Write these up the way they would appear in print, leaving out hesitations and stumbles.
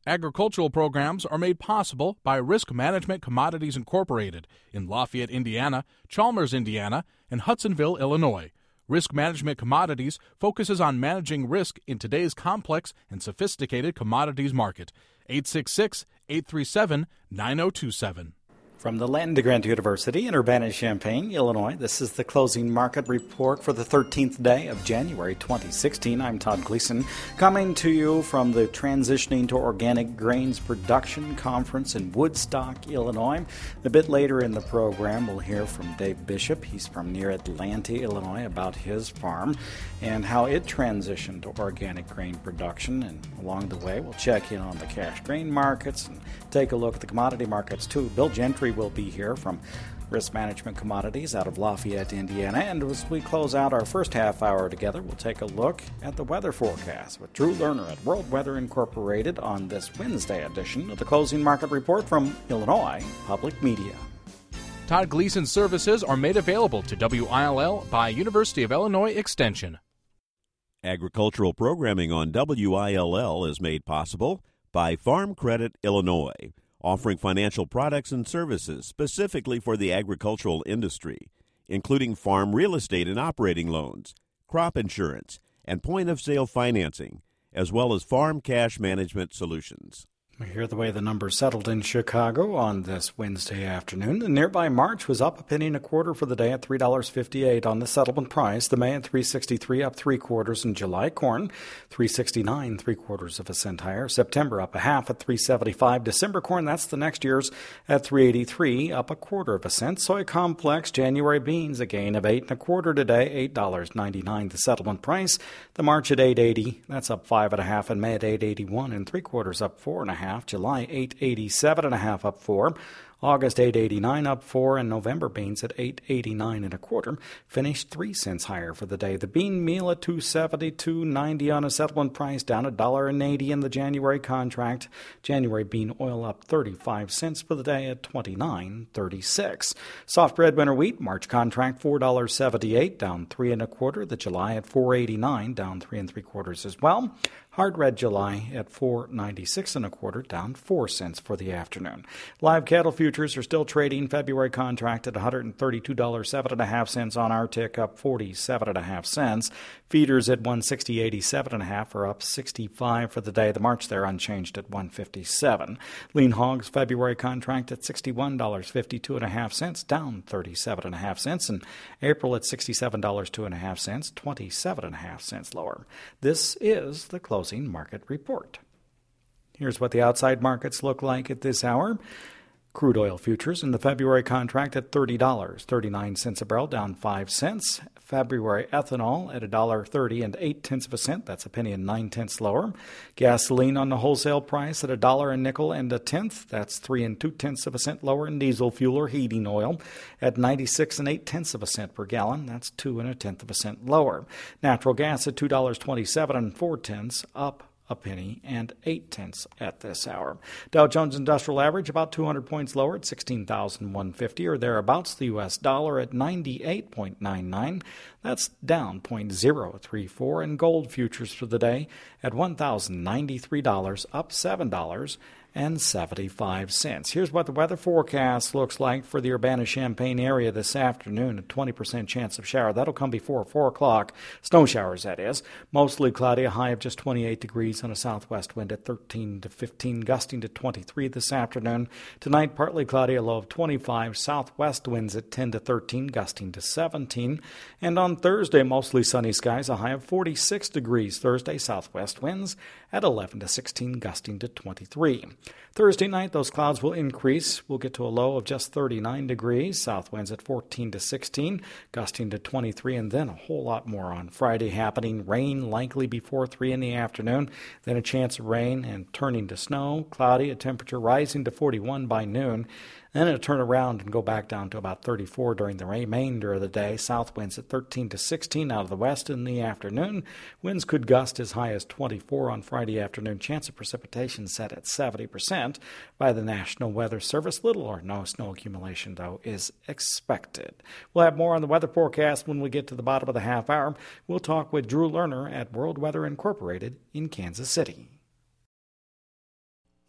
Agricultural programs are made possible by Risk Management Commodities Incorporated in Lafayette, Indiana, Chalmers, Indiana, and Hudsonville, Illinois. Risk Management Commodities focuses on managing risk in today's complex and sophisticated commodities market. 866-837-9027. From the Land Grant University in Urbana-Champaign, Illinois, this is the closing market report for the 13th day of January 2016. I'm Todd Gleason, coming to you from the Transitioning to Organic Grains Production Conference in Woodstock, Illinois. A bit later in the program, we'll hear from Dave Bishop. He's from near Atlanta, Illinois, about his farm and how it transitioned to organic grain production. And along the way, we'll check in on the cash grain markets and take a look at the commodity markets, too. Bill Gentry will be here from Risk Management Commodities out of Lafayette, Indiana. And as we close out our first half hour together, we'll take a look at the weather forecast with Drew Lerner at World Weather Incorporated on this Wednesday edition of the Closing Market Report from Illinois Public Media. Todd Gleason's services are made available to WILL by University of Illinois Extension. Agricultural programming on WILL is made possible by Farm Credit Illinois, offering financial products and services specifically for the agricultural industry, including farm real estate and operating loans, crop insurance, and point-of-sale financing, as well as farm cash management solutions. We hear the way the numbers settled in Chicago on this Wednesday afternoon. The nearby March was up $0.0125 for the day at $3.58 on the settlement price. The May at $3.63, up 3/4, and July corn $3.69, 3/4 cent higher. September up 1/2 at $3.75. December corn, that's the next year's, at $3.83, up 1/4 cent. Soy complex January beans a gain of 8 1/4 today, $8.99 the settlement price. The March at $8.80, that's up 5 1/2, and May at $8.81 3/4, up 4 1/2. July 8.87 1/2, up 4. August 8.89, up 4, and November beans at 8.89 1/4, finished 3 cents higher for the day. The bean meal at $2.72.90 on a settlement price, down $1.80 in the January contract. January bean oil up 35 cents for the day at $29.36. Soft red winter wheat March contract $4.78, down 3 1/4. The July at $4.89, down 3 3/4 as well. Hard red July at $4.96 1/4, down 4 cents for the afternoon. Live cattle futures are still trading. February contract at $132.07 1/2 on our tick, up 47 1/2 cents. Feeders at $160.87 1/2 are up 65 for the day. The March there unchanged at $157. Lean hogs February contract at $61.52 1/2, down 37 1/2 cents, and April at $67.02 1/2, 27 1/2 cents lower. This is the closing market report. Here's what the outside markets look like at this hour. Crude oil futures in the February contract at $30.39 a barrel, down 5 cents. February ethanol at $1.30 and 8/10 cents. That's a penny and 9/10 lower. Gasoline on the wholesale price at $1 a nickel and 1/10. That's 3 2/10 cents lower. And diesel fuel or heating oil at 96 8/10 cents per gallon. That's 2 1/10 cents lower. Natural gas at $2.27 4/10, up a penny and 8/10 at this hour. Dow Jones Industrial Average about 200 points lower at 16,150 or thereabouts. The U.S. dollar at 98.99. That's down 0.034. And gold futures for the day at $1,093, up $7.75. Here's what the weather forecast looks like for the Urbana-Champaign area this afternoon. A 20% chance of shower. That'll come before 4 o'clock. Snow showers, that is. Mostly cloudy, a high of just 28 degrees on a southwest wind at 13 to 15, gusting to 23 this afternoon. Tonight, partly cloudy, a low of 25. Southwest winds at 10 to 13, gusting to 17. And on Thursday, mostly sunny skies, a high of 46 degrees. Thursday, southwest winds at 11 to 16, gusting to 23. Thursday night, those clouds will increase. We'll get to a low of just 39 degrees. South winds at 14 to 16, gusting to 23, and then a whole lot more on Friday happening. Rain likely before 3 in the afternoon, then a chance of rain and turning to snow. Cloudy, a temperature rising to 41 by noon. Then it'll turn around and go back down to about 34 during the remainder of the day. South winds at 13 to 16 out of the west in the afternoon. Winds could gust as high as 24 on Friday afternoon. Chance of precipitation set at 70% by the National Weather Service. Little or no snow accumulation, though, is expected. We'll have more on the weather forecast when we get to the bottom of the half hour. We'll talk with Drew Lerner at World Weather Incorporated in Kansas City.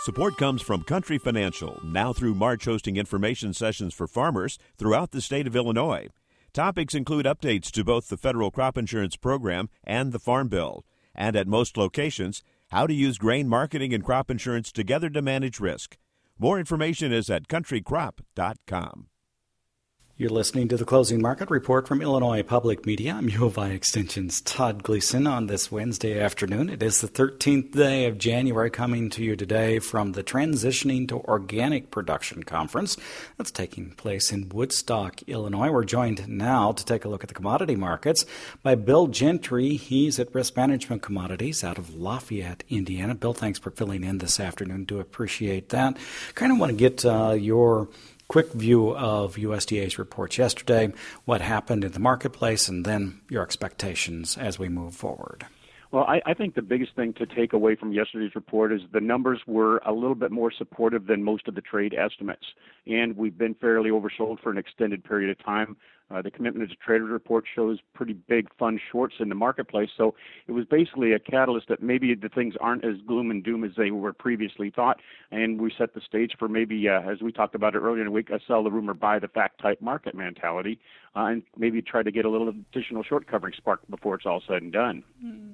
Support comes from Country Financial, now through March hosting information sessions for farmers throughout the state of Illinois. Topics include updates to both the federal crop insurance program and the Farm Bill. And at most locations, how to use grain marketing and crop insurance together to manage risk. More information is at countrycrop.com. You're listening to the Closing Market Report from Illinois Public Media. I'm U of I Extension's Todd Gleason on this Wednesday afternoon. It is the 13th day of January, coming to you today from the Transitioning to Organic Production Conference that's taking place in Woodstock, Illinois. We're joined now to take a look at the commodity markets by Bill Gentry. He's at Risk Management Commodities out of Lafayette, Indiana. Bill, thanks for filling in this afternoon. Do appreciate that. Kind of want to get your quick view of USDA's reports yesterday, what happened in the marketplace, and then your expectations as we move forward. Well, I think the biggest thing to take away from yesterday's report is the numbers were a little bit more supportive than most of the trade estimates, and we've been fairly oversold for an extended period of time. The Commitment to Traders report shows pretty big fund shorts in the marketplace, so it was basically a catalyst that maybe the things aren't as gloom and doom as they were previously thought, and we set the stage for maybe, as we talked about it earlier in the week, a sell the rumor, buy the fact type market mentality, and maybe try to get a little additional short covering spark before it's all said and done.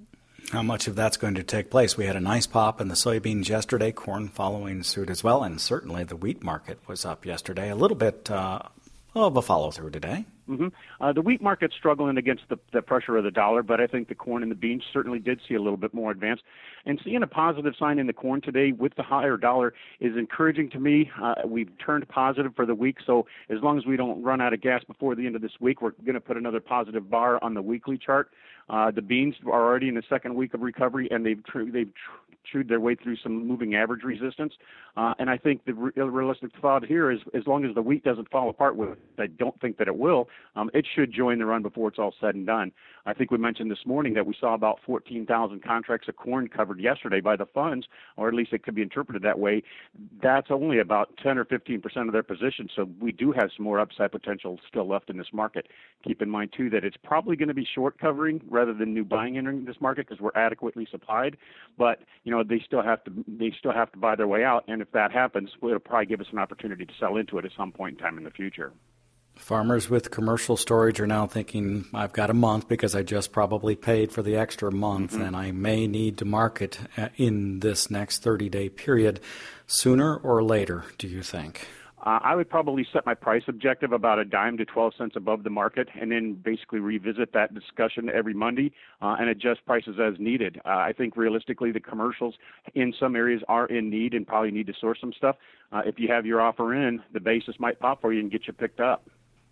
How much of that's going to take place? We had a nice pop in the soybeans yesterday, corn following suit as well, and certainly the wheat market was up yesterday. A little bit of a follow-through today. Mm-hmm. The wheat market's struggling against the pressure of the dollar, but I think the corn and the beans certainly did see a little bit more advance. And seeing a positive sign in the corn today with the higher dollar is encouraging to me. We've turned positive for the week, so as long as we don't run out of gas before the end of this week, we're going to put another positive bar on the weekly chart. The beans are already in the second week of recovery, and they've chewed their way through some moving average resistance. And I think the realistic thought here is as long as the wheat doesn't fall apart, with I don't think that it will, it should join the run before it's all said and done. I think we mentioned this morning that we saw about 14,000 contracts of corn covered yesterday by the funds, or at least it could be interpreted that way. That's only about 10 or 15% of their position, so we do have some more upside potential still left in this market. Keep in mind, too, that it's probably going to be short covering rather than new buying entering this market because we're adequately supplied, but they still have to buy their way out, and if that happens, it'll probably give us an opportunity to sell into it at some point in time in the future. Farmers with commercial storage are now thinking, I've got a month because I just probably paid for the extra month, and I may need to market in this next 30-day period. Sooner or later, do you think? I would probably set my price objective about a dime to 12 cents above the market and then basically revisit that discussion every Monday and adjust prices as needed. I think realistically the commercials in some areas are in need and probably need to source some stuff. If you have your offer in, the basis might pop for you and get you picked up.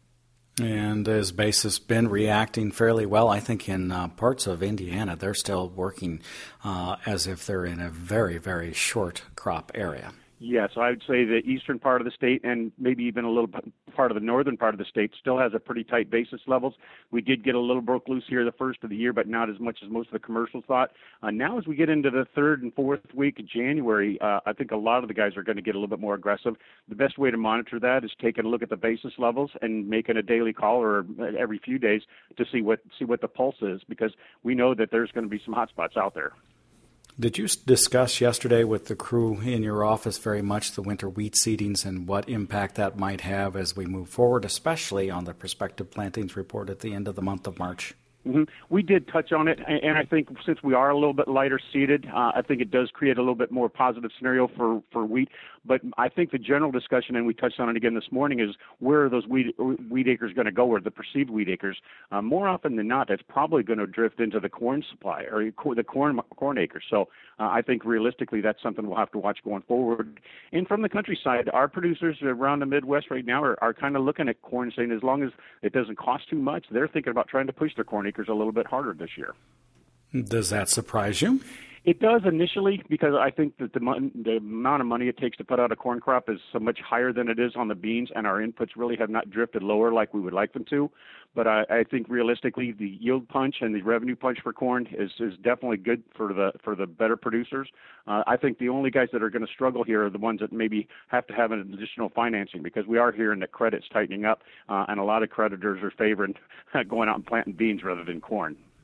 And as basis been reacting fairly well, I think in parts of Indiana, they're still working as if they're in a very, very short crop area. Yeah, so I would say the eastern part of the state and maybe even a little part of the northern part of the state still has a pretty tight basis levels. We did get a little broke loose here the first of the year, but not as much as most of the commercials thought. Now as we get into the third and fourth week of January, I think a lot of the guys are going to get a little bit more aggressive. The best way to monitor that is taking a look at the basis levels and making a daily call or every few days to see what the pulse is, because we know that there's going to be some hot spots out there. Did you discuss yesterday with the crew in your office very much the winter wheat seedings and what impact that might have as we move forward, especially on the prospective plantings report at the end of the month of March? Mm-hmm. We did touch on it, and I think since we are a little bit lighter seeded, I think it does create a little bit more positive scenario for wheat. But I think the general discussion, and we touched on it again this morning, is where are those wheat acres going to go, or the perceived wheat acres? More often than not, that's probably going to drift into the corn supply or the corn acres. So I think realistically that's something we'll have to watch going forward. And from the countryside, our producers around the Midwest right now are kind of looking at corn, saying as long as it doesn't cost too much, they're thinking about trying to push their corn acres a little bit harder this year. Does that surprise you? It does initially, because I think that the amount of money it takes to put out a corn crop is so much higher than it is on the beans, and our inputs really have not drifted lower like we would like them to. But I think realistically, the yield punch and the revenue punch for corn is definitely good for the better producers. I think the only guys that are going to struggle here are the ones that maybe have to have an additional financing, because we are hearing that credit's tightening up, and a lot of creditors are favoring going out and planting beans rather than corn.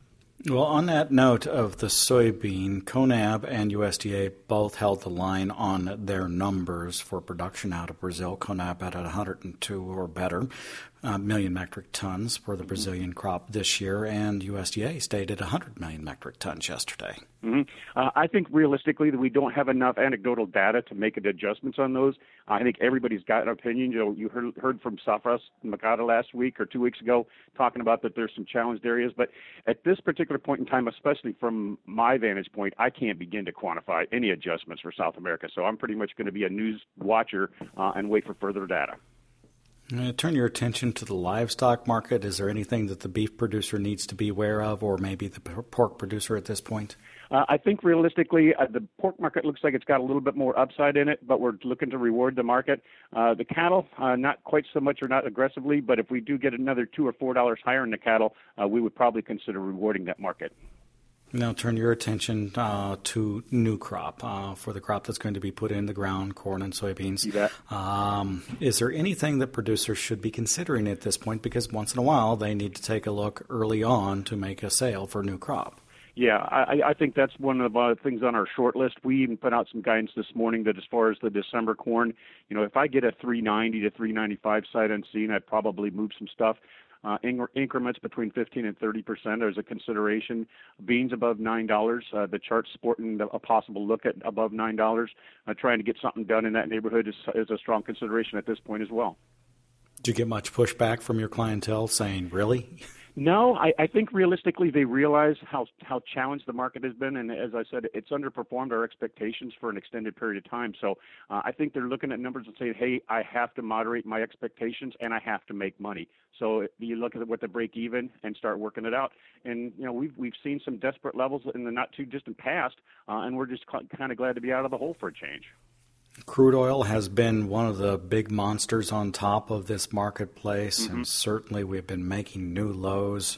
Well, on that note of the soybean, CONAB and USDA both held the line on their numbers for production out of Brazil. CONAB at 102 or better million metric tons for the Brazilian crop this year, and USDA stated 100 million metric tons yesterday. Mm-hmm. I think realistically that we don't have enough anecdotal data to make adjustments on those. I think everybody's got an opinion. You heard from Safras Makata last week or 2 weeks ago talking about that there's some challenged areas. But at this particular point in time, especially from my vantage point, I can't begin to quantify any adjustments for South America. So I'm pretty much going to be a news watcher and wait for further data. Turn your attention to the livestock market. Is there anything that the beef producer needs to be aware of, or maybe the pork producer at this point? I think realistically, the pork market looks like it's got a little bit more upside in it, but we're looking to reward the market. The cattle, not quite so much or not aggressively, but if we do get another $2 or $4 higher in the cattle, we would probably consider rewarding that market. Now turn your attention to new crop, for the crop that's going to be put in the ground, corn and soybeans. You bet. Is there anything that producers should be considering at this point? Because once in a while they need to take a look early on to make a sale for new crop. Yeah, I think that's one of the things on our short list. We even put out some guidance this morning that as far as the December corn, if I get a 390 to 395 sight unseen, I'd probably move some stuff. Increments between 15 and 30% as a consideration. Beans above $9. The chart's sporting a possible look at above $9. Trying to get something done in that neighborhood is a strong consideration at this point as well. Do you get much pushback from your clientele saying, really? No, I think realistically they realize how challenged the market has been, and as I said, it's underperformed our expectations for an extended period of time. So I think they're looking at numbers and saying, hey, I have to moderate my expectations and I have to make money. So you look at what the break even and start working it out. And we've seen some desperate levels in the not too distant past, and we're just kind of glad to be out of the hole for a change. Crude oil has been one of the big monsters on top of this marketplace, and certainly we've been making new lows.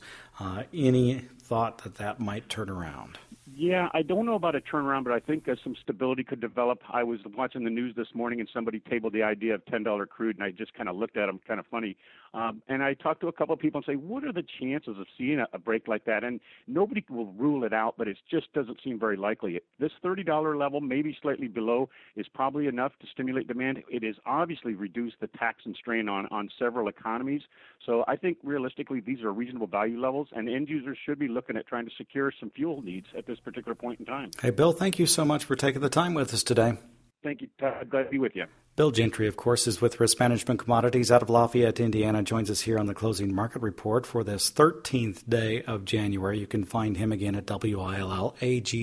Any thought that might turn around? Yeah, I don't know about a turnaround, but I think some stability could develop. I was watching the news this morning, and somebody tabled the idea of $10 crude, and I just kind of looked at them kind of funny. And I talked to a couple of people and say, what are the chances of seeing a break like that? And nobody will rule it out, but it just doesn't seem very likely. This $30 level, maybe slightly below, is probably enough to stimulate demand. It has obviously reduced the tax and strain on several economies. So I think realistically these are reasonable value levels, and end users should be looking at trying to secure some fuel needs at this particular point in time. Hey, Bill, thank you so much for taking the time with us today. Thank you, Todd. Glad to be with you. Bill Gentry, of course, is with Risk Management Commodities out of Lafayette, Indiana, joins us here on the Closing Market Report for this 13th day of January. You can find him again at WILLAG.org.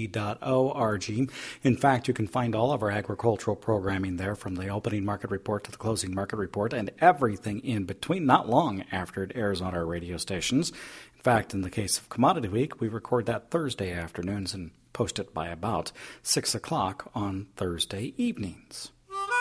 In fact, you can find all of our agricultural programming there, from the opening market report to the closing market report and everything in between, not long after it airs on our radio stations. In fact, in the case of Commodity Week, we record that Thursday afternoons and post it by about 6 o'clock on Thursday evenings.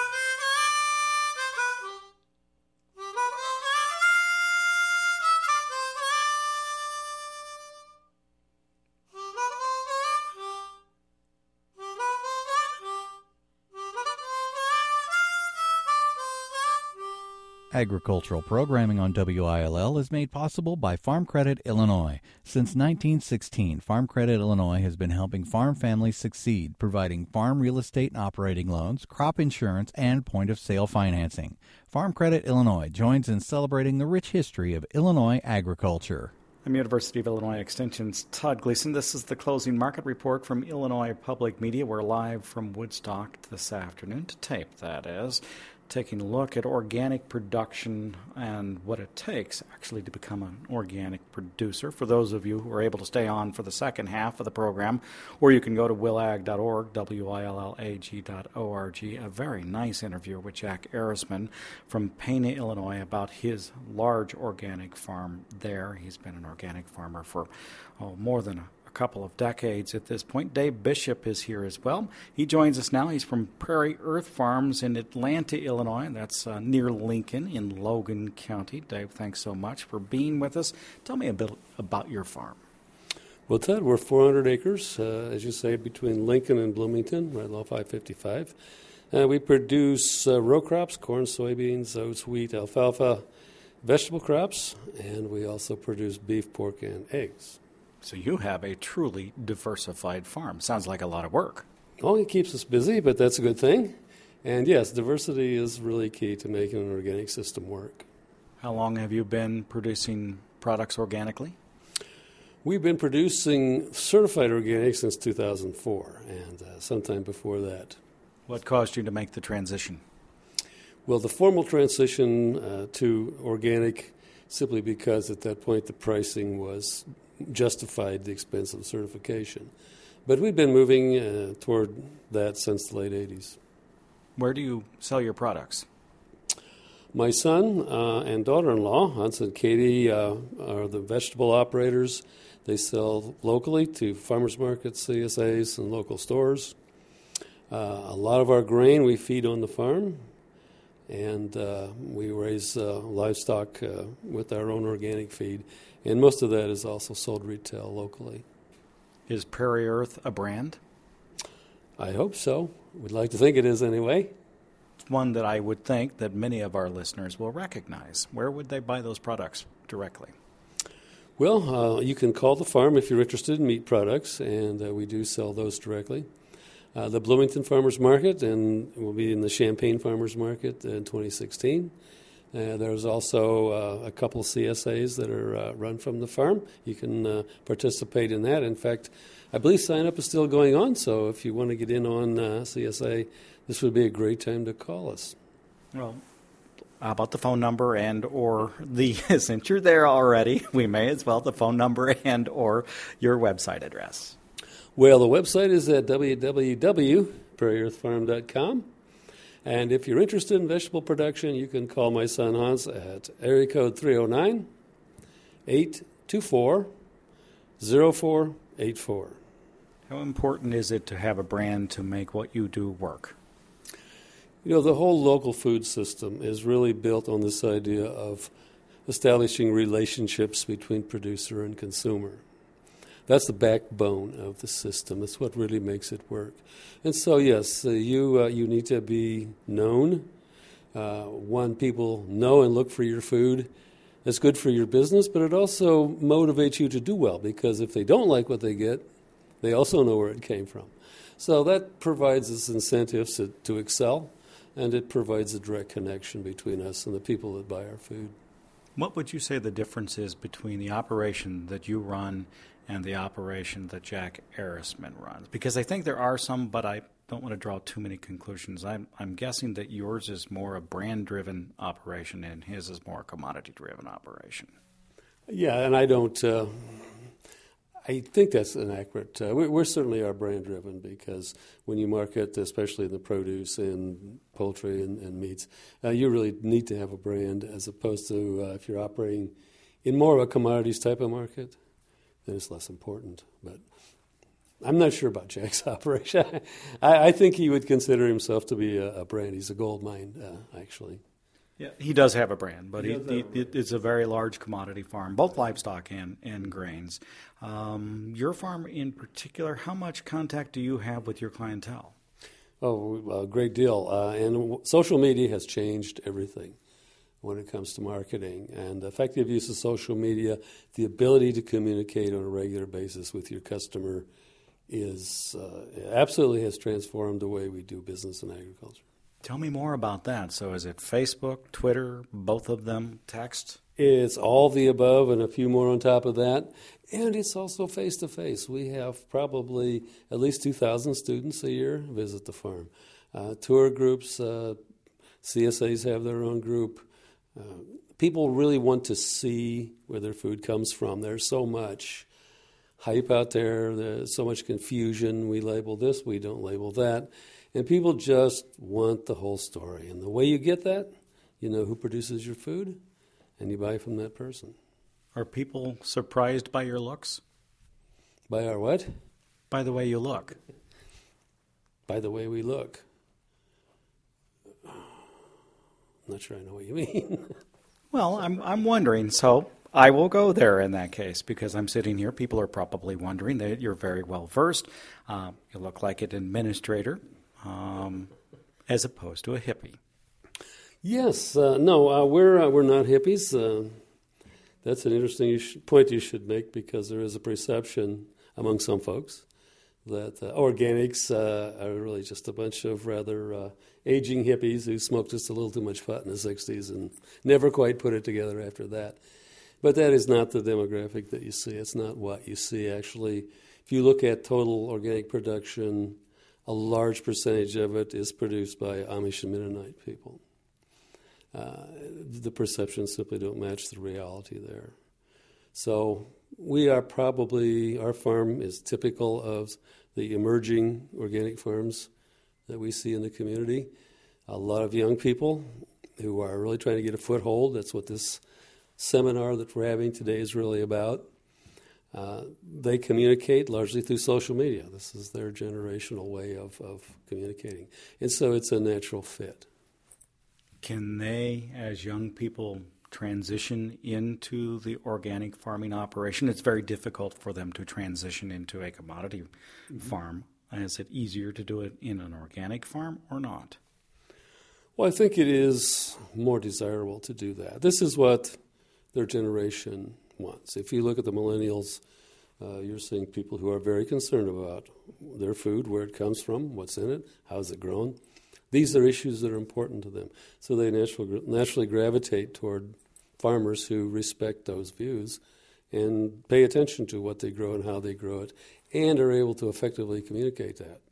Agricultural programming on WILL is made possible by Farm Credit Illinois. Since 1916, Farm Credit Illinois has been helping farm families succeed, providing farm real estate and operating loans, crop insurance, and point-of-sale financing. Farm Credit Illinois joins in celebrating the rich history of Illinois agriculture. I'm University of Illinois Extension's Todd Gleason. This is the Closing Market Report from Illinois Public Media. We're live from Woodstock this afternoon, to tape that is, taking a look at organic production and what it takes actually to become an organic producer. For those of you who are able to stay on for the second half of the program, or you can go to willag.org, WILLAG.org, a very nice interview with Jack Arisman from Pana, Illinois, about his large organic farm there. He's been an organic farmer for more than a couple of decades at this point. Dave Bishop is here as well. He joins us now. He's from Prairie Earth Farms in Atlanta, Illinois. That's near Lincoln in Logan County. Dave, thanks so much for being with us. Tell me a bit about your farm. Well, Ted, we're 400 acres, as you say, between Lincoln and Bloomington, right along 555. We produce row crops, corn, soybeans, oats, wheat, alfalfa, vegetable crops, and we also produce beef, pork, and eggs. So you have a truly diversified farm. Sounds like a lot of work. Oh, it keeps us busy, but that's a good thing. And yes, diversity is really key to making an organic system work. How long have you been producing products organically? We've been producing certified organic since 2004, and sometime before that. What caused you to make the transition? Well, the formal transition to organic, simply because at that point the pricing was justified the expense of certification. But we've been moving toward that since the late 80s. Where do you sell your products? My son and daughter-in-law, Hans and Katie, are the vegetable operators. They sell locally to farmers markets, CSAs, and local stores. A lot of our grain we feed on the farm, and we raise livestock with our own organic feed, and most of that is also sold retail locally. Is Prairie Earth a brand? I hope so. We'd like to think it is anyway. It's one that I would think that many of our listeners will recognize. Where would they buy those products directly? Well, you can call the farm if you're interested in meat products, and we do sell those directly. The Bloomington Farmers Market, and we'll be in the Champaign Farmers Market in 2016. There's also a couple CSAs that are run from the farm. You can participate in that. In fact, I believe sign-up is still going on, so if you want to get in on CSA, this would be a great time to call us. Well, how about the phone number and or the, since you're there already, we may as well, the phone number and or your website address. Well, the website is at www.prairieearthfarm.com. And if you're interested in vegetable production, you can call my son Hans at area code 309-824-0484. How important is it to have a brand to make what you do work? You know, the whole local food system is really built on this idea of establishing relationships between producer and consumer. That's the backbone of the system. It's what really makes it work. And so, yes, you need to be known. One, people know and look for your food. It's good for your business, but it also motivates you to do well, because if they don't like what they get, they also know where it came from. So that provides us incentives to excel, and it provides a direct connection between us and the people that buy our food. What would you say the difference is between the operation that you run and the operation that Jack Ehresmann runs? Because I think there are some, but I don't want to draw too many conclusions. I'm guessing that yours is more a brand-driven operation and his is more a commodity-driven operation. Yeah, and I don't... I think that's inaccurate. We certainly are brand-driven, because when you market, especially in the produce and poultry and meats, you really need to have a brand, as opposed to if you're operating in more of a commodities type of market, then it's less important. But I'm not sure about Jack's operation. I think he would consider himself to be a brand. He's a gold mine, actually. Yeah, he does have a brand, but it's a very large commodity farm, both livestock and grains. Your farm in particular, how much contact do you have with your clientele? Oh, a great deal. And social media has changed everything when it comes to marketing. And effective use of social media, the ability to communicate on a regular basis with your customer is absolutely has transformed the way we do business in agriculture. Tell me more about that. So is it Facebook, Twitter, both of them, text? It's all the above and a few more on top of that. And it's also face-to-face. We have probably at least 2,000 students a year visit the farm. Tour groups, CSAs have their own group. People really want to see where their food comes from. There's so much hype out there. There's so much confusion. We label this, we don't label that. And people just want the whole story. And the way you get that, you know who produces your food, and you buy from that person. Are people surprised by your looks? By our what? By the way you look. By the way we look. I'm not sure I know what you mean. Well, I'm wondering, so I will go there in that case, because I'm sitting here. People are probably wondering that you're very well versed. You look like an administrator. As opposed to a hippie. Yes, no, we're not hippies. That's an interesting point you should make, because there is a perception among some folks that organics are really just a bunch of rather aging hippies who smoked just a little too much pot in the 60s and never quite put it together after that. But that is not the demographic that you see. It's not what you see, actually. If you look at total organic production, a large percentage of it is produced by Amish and Mennonite people. The perceptions simply don't match the reality there. So we are probably, our farm is typical of the emerging organic farms that we see in the community. A lot of young people who are really trying to get a foothold. That's what this seminar that we're having today is really about. They communicate largely through social media. This is their generational way of communicating. And so it's a natural fit. Can they, as young people, transition into the organic farming operation? It's very difficult for them to transition into a commodity farm. Is it easier to do it in an organic farm or not? Well, I think it is more desirable to do that. This is what their generation wants. If you look at the millennials, you're seeing people who are very concerned about their food, where it comes from, what's in it, how is it grown. These are issues that are important to them. So they naturally gravitate toward farmers who respect those views and pay attention to what they grow and how they grow it, and are able to effectively communicate that.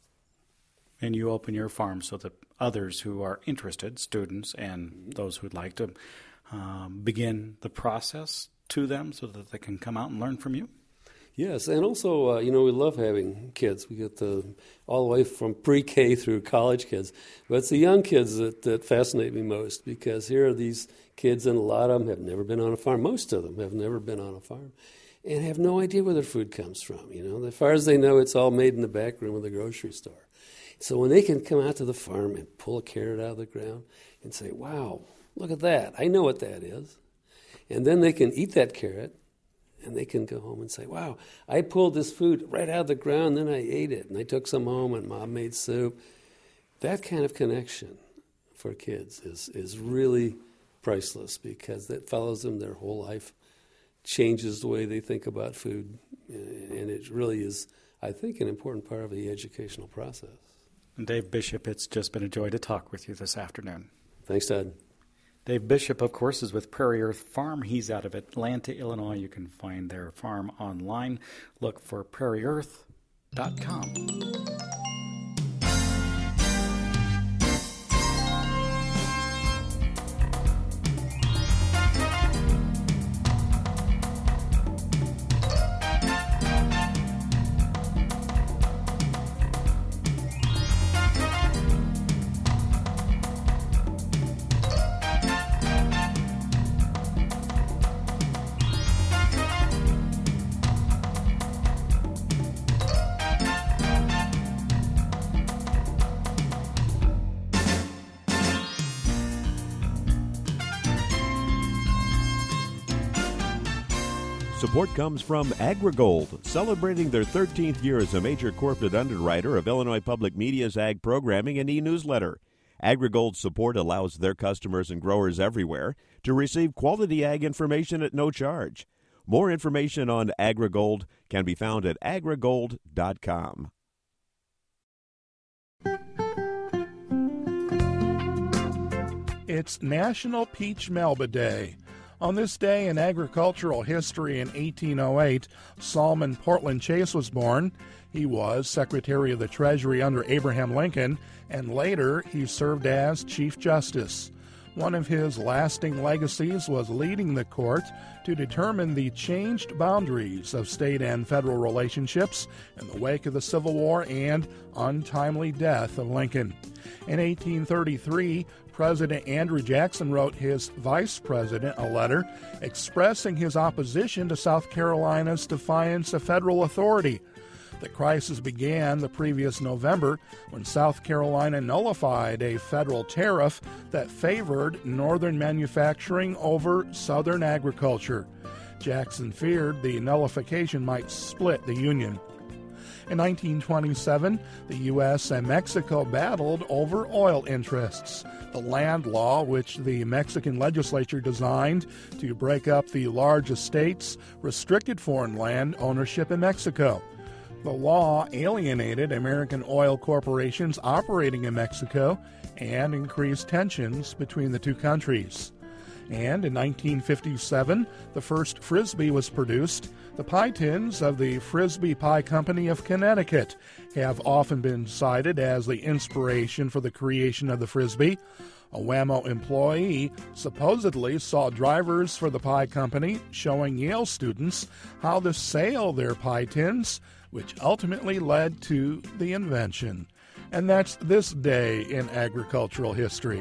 And you open your farm so that others who are interested, students and those who'd like to, begin the process to them so that they can come out and learn from you? Yes, and also, we love having kids. We get all the way from pre-K through college kids. But it's the young kids that fascinate me most, because here are these kids, and a lot of them have never been on a farm. Most of them have never been on a farm and have no idea where their food comes from. As far as they know, it's all made in the back room of the grocery store. So when they can come out to the farm and pull a carrot out of the ground and say, wow, look at that. I know what that is. And then they can eat that carrot, and they can go home and say, wow, I pulled this food right out of the ground, then I ate it, and I took some home, and Mom made soup. That kind of connection for kids is really priceless, because that follows them their whole life, changes the way they think about food, and it really is, I think, an important part of the educational process. And Dave Bishop, it's just been a joy to talk with you this afternoon. Thanks, Todd. Dave Bishop, of course, is with Prairie Earth Farm. He's out of Atlanta, Illinois. You can find their farm online. Look for prairieearth.com. Support comes from AgriGold, celebrating their 13th year as a major corporate underwriter of Illinois Public Media's ag programming and e-newsletter. AgriGold's support allows their customers and growers everywhere to receive quality ag information at no charge. More information on AgriGold can be found at agrigold.com. It's National Peach Melba Day. On this day in agricultural history in 1808, Solomon Portland Chase was born. He was Secretary of the Treasury under Abraham Lincoln, and later he served as Chief Justice. One of his lasting legacies was leading the court to determine the changed boundaries of state and federal relationships in the wake of the Civil War and untimely death of Lincoln. In 1833, President Andrew Jackson wrote his vice president a letter expressing his opposition to South Carolina's defiance of federal authority. The crisis began the previous November when South Carolina nullified a federal tariff that favored northern manufacturing over southern agriculture. Jackson feared the nullification might split the Union. In 1927, the U.S. and Mexico battled over oil interests. The land law, which the Mexican legislature designed to break up the large estates, restricted foreign land ownership in Mexico. The law alienated American oil corporations operating in Mexico and increased tensions between the two countries. And in 1957, the first Frisbee was produced. The pie tins of the Frisbee Pie Company of Connecticut have often been cited as the inspiration for the creation of the Frisbee. A Wham-O employee supposedly saw drivers for the pie company showing Yale students how to sail their pie tins, which ultimately led to the invention. And that's this day in agricultural history.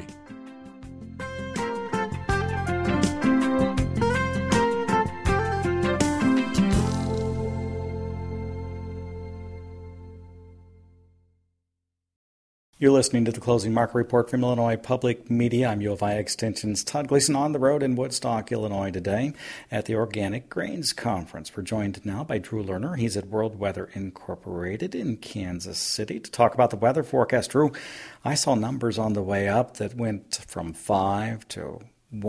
You're listening to the Closing Market Report from Illinois Public Media. I'm U of I Extension's Todd Gleason on the road in Woodstock, Illinois today at the Organic Grains Conference. We're joined now by Drew Lerner. He's at World Weather Incorporated in Kansas City to talk about the weather forecast. Drew, I saw numbers on the way up that went from 5 to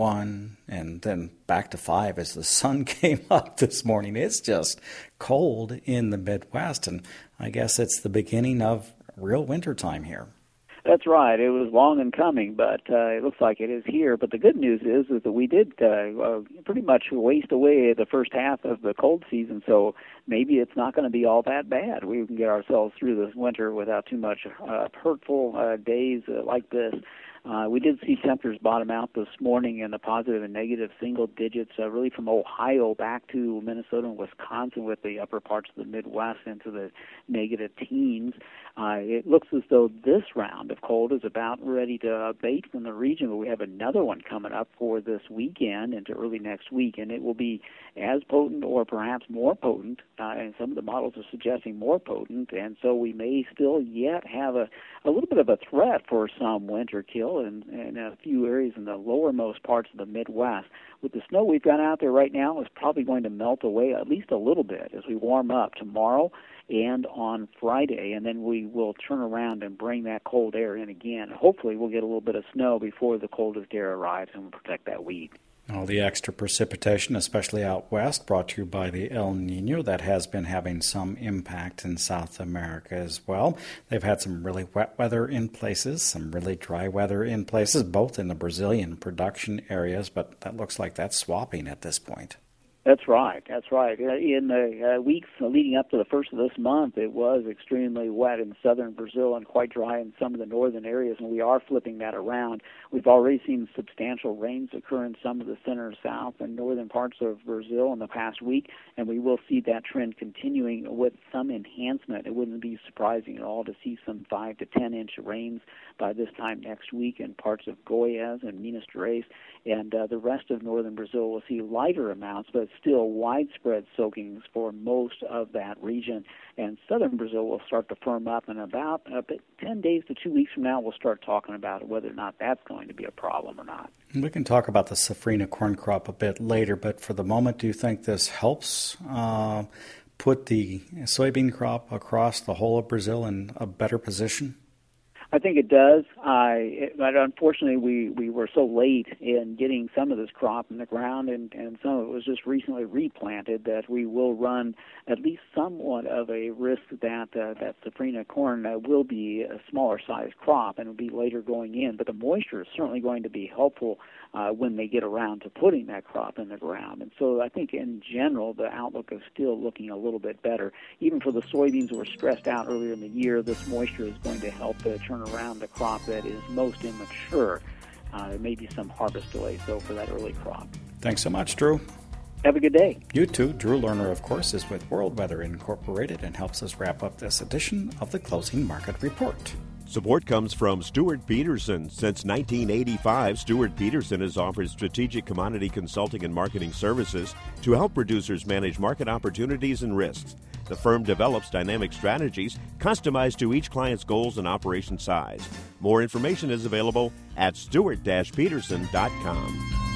1 and then back to 5 as the sun came up this morning. It's just cold in the Midwest, and I guess it's the beginning of real winter time here. That's right. It was long in coming, but it looks like it is here. But the good news is that we did pretty much waste away the first half of the cold season, so maybe it's not going to be all that bad. We can get ourselves through this winter without too much hurtful days like this. We did see temperatures bottom out this morning in the positive and negative single digits, really from Ohio back to Minnesota and Wisconsin, with the upper parts of the Midwest into the negative teens. It looks as though this round of cold is about ready to abate from the region, but we have another one coming up for this weekend into early next week, and it will be as potent or perhaps more potent, and some of the models are suggesting more potent, and so we may still yet have a little bit of a threat for some winter kill in a few areas in the lowermost parts of the Midwest. With the snow we've got out there right now, it's probably going to melt away at least a little bit as we warm up tomorrow and on Friday, and then we will turn around and bring that cold air in again. Hopefully we'll get a little bit of snow before the coldest air arrives and we'll protect that wheat. All the extra precipitation, especially out west, brought to you by the El Nino, that has been having some impact in South America as well. They've had some really wet weather in places, some really dry weather in places, both in the Brazilian production areas, but that looks like that's swapping at this point. That's right. In the weeks leading up to the first of this month, it was extremely wet in southern Brazil and quite dry in some of the northern areas, and we are flipping that around. We've already seen substantial rains occur in some of the center, south, and northern parts of Brazil in the past week, and we will see that trend continuing with some enhancement. It wouldn't be surprising at all to see some 5 to 10 inch rains by this time next week in parts of Goiás and Minas Gerais, and the rest of northern Brazil will see lighter amounts, but still widespread soakings for most of that region. And southern Brazil will start to firm up, and about 10 days to 2 weeks from now, we'll start talking about whether or not that's going to be a problem or not. We can talk about the safrinha corn crop a bit later, but for the moment, do you think this helps put the soybean crop across the whole of Brazil in a better position? I think it does. But unfortunately, we were so late in getting some of this crop in the ground, and some of it was just recently replanted, that we will run at least somewhat of a risk that that safrinha corn will be a smaller size crop and will be later going in. But the moisture is certainly going to be helpful when they get around to putting that crop in the ground. And so I think in general, the outlook is still looking a little bit better. Even for the soybeans that were stressed out earlier in the year, this moisture is going to help turn around the crop that is most immature. There may be some harvest delays, though, for that early crop. Thanks so much, Drew. Have a good day. You too. Drew Lerner, of course, is with World Weather Incorporated and helps us wrap up this edition of the Closing Market Report. Support comes from Stuart Peterson. Since 1985, Stuart Peterson has offered strategic commodity consulting and marketing services to help producers manage market opportunities and risks. The firm develops dynamic strategies customized to each client's goals and operation size. More information is available at stewart-peterson.com.